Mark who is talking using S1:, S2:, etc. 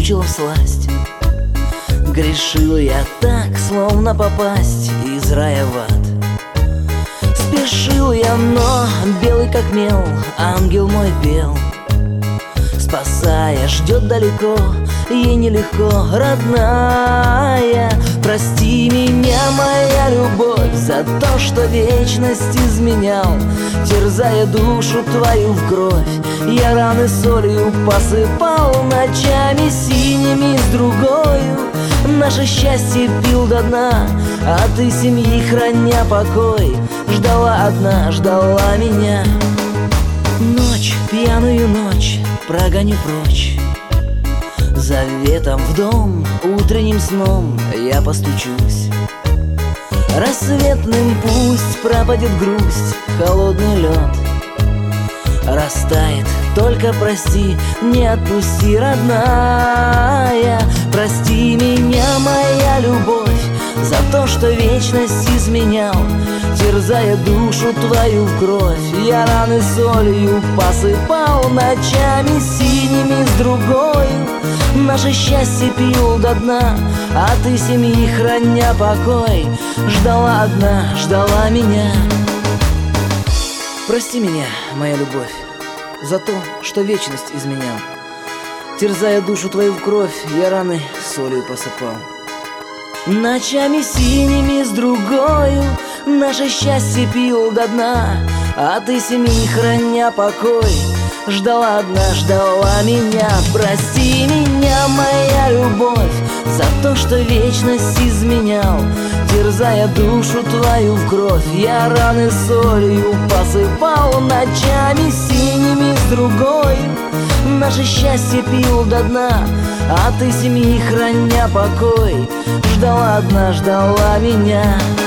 S1: мучила всласть. Грешил я так, словно попасть из рая в ад. Спешил я, но белый как мел ангел мой пел, спасая, ждет далеко, ей нелегко, родная. Прости меня, моя любовь, за то, что вечность изменял, терзая душу твою в кровь. Я раны солью посыпал, ночами синими с другою. Наше счастье пил до дна, а ты семьи, храня покой, ждала одна, ждала меня. Ночь, пьяную ночь прогоню прочь, заветом в дом, утренним сном я постучусь. Рассветным пусть пропадет грусть, холодный лед растает, только прости, не отпусти, родная. Прости меня, моя любовь, за то, что вечность изменял, терзая душу твою в кровь. Я раны солью посыпал, ночами синими с другою. Наше счастье пил до дна, а ты семьи, храня покой, ждала одна, ждала меня. Прости меня, моя любовь, за то, что вечность изменял, терзая душу твою в кровь, я раны солью посыпал. Ночами синими с другою наше счастье пил до дна, а ты семьи, храня покой, ждала одна, ждала меня. Прости меня, моя любовь, за то, что вечность изменял, терзая душу твою в кровь. Я раны солью посыпал, ночами синими с другою наше счастье пил до дна, а ты семьи, храня покой, ждала одна, ждала меня.